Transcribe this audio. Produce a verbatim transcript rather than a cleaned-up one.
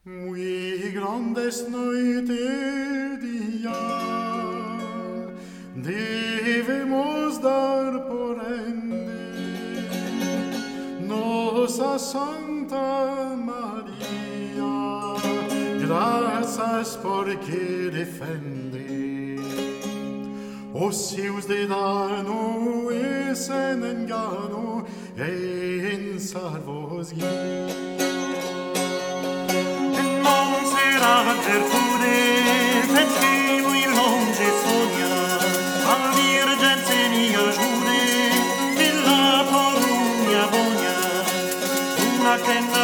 Muy grandes noite dia devemos dar por ende Nossa Santa Maria, graças porque defende os seus de dano e sem engano em salvos guia. Vertude, perché lui longe sogna, a virgenze mia giure, e la porugna vogna, una che